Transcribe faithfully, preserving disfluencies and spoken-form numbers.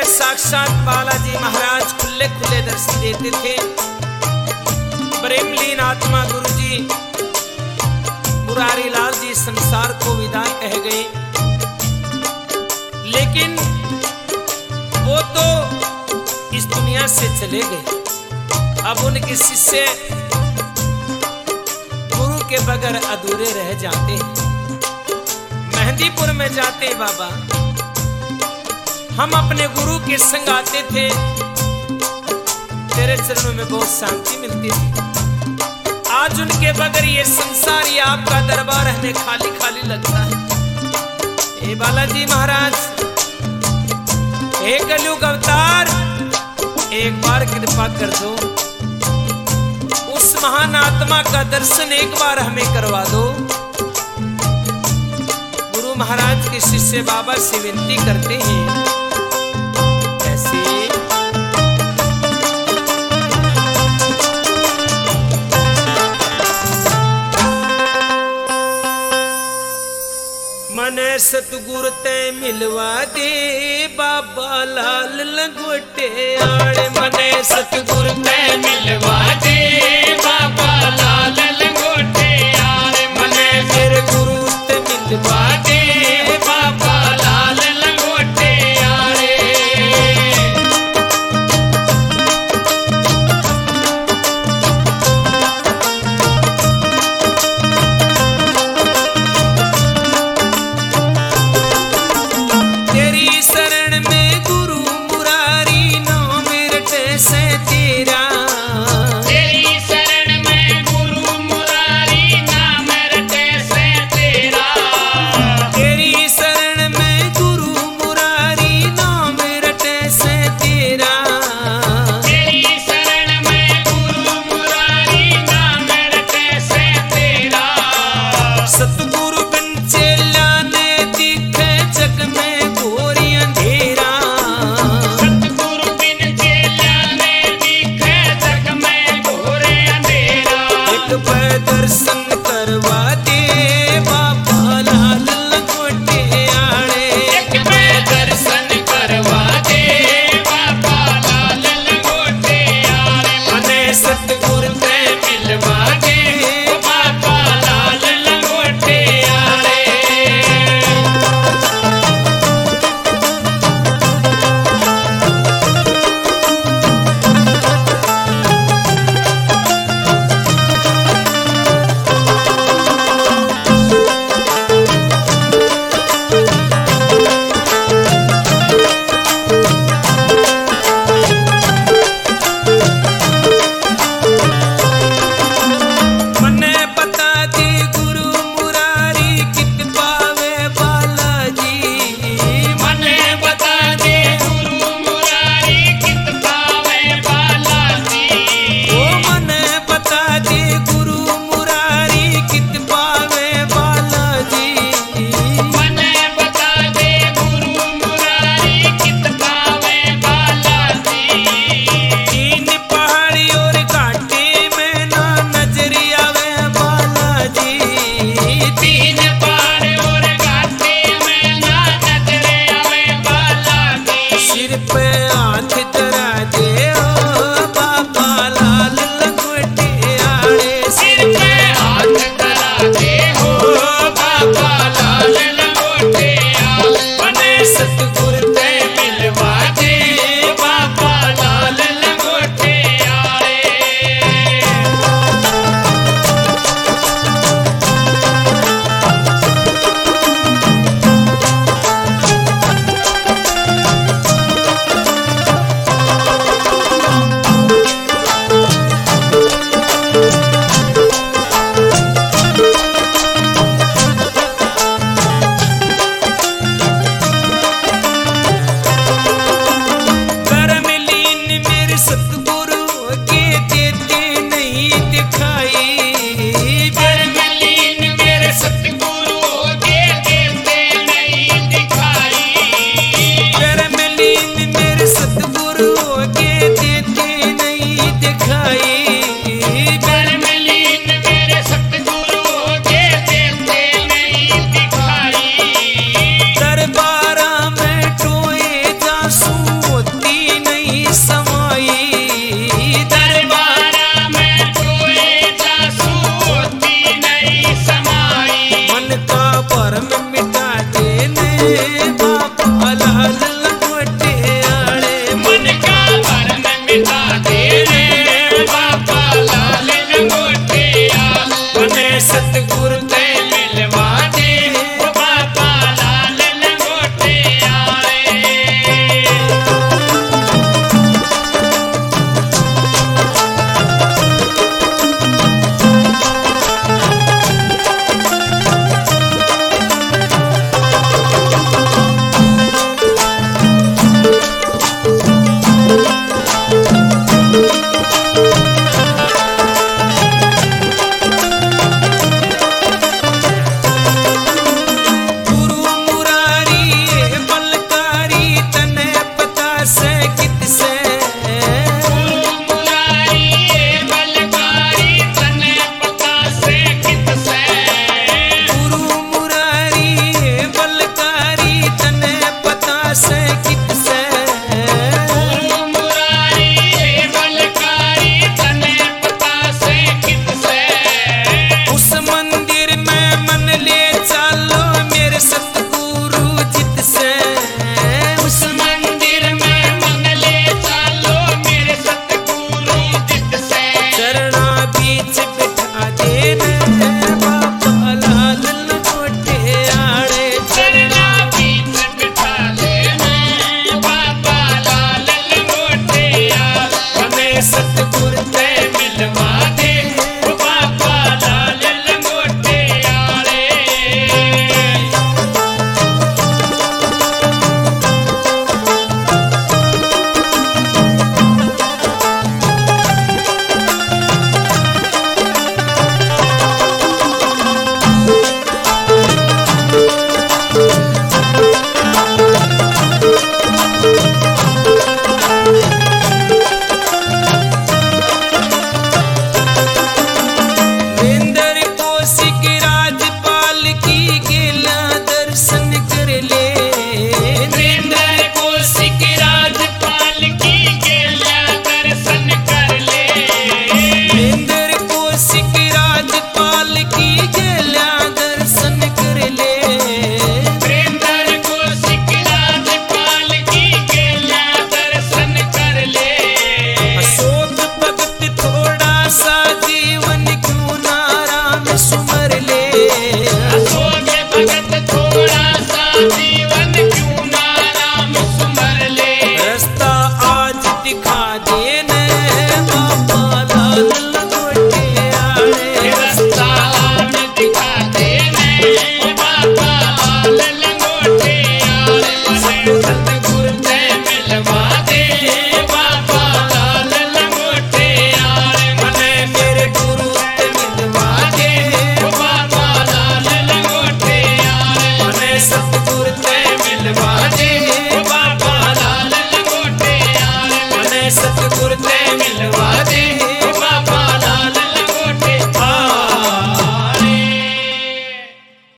साक्षात बालाजी महाराज खुले खुले दर्शन देते थे। प्रेमलीन आत्मा गुरु जी मुरारी लाल जी संसार को विदा कह गए, लेकिन वो तो इस दुनिया से चले गए। अब उनके शिष्य गुरु के बगैर अधूरे रह जाते हैं। मेहंदीपुर में जाते बाबा, हम अपने गुरु के संग आते थे, तेरे चरणों में बहुत शांति मिलती थी। आज उनके बगैर ये संसार, ये आपका दरबार हमें खाली खाली लगता है। ए बालाजी महाराज, हे कलयुग अवतार, एक बार कृपा कर दो, उस महान आत्मा का दर्शन एक बार हमें करवा दो। गुरु महाराज के शिष्य बाबा से विनती करते हैं, कैसे? मने सतगुरु ते मिलवा दे बाबा लाल लंगोटे आड़े। मने सतगुरु ते मिलवा दे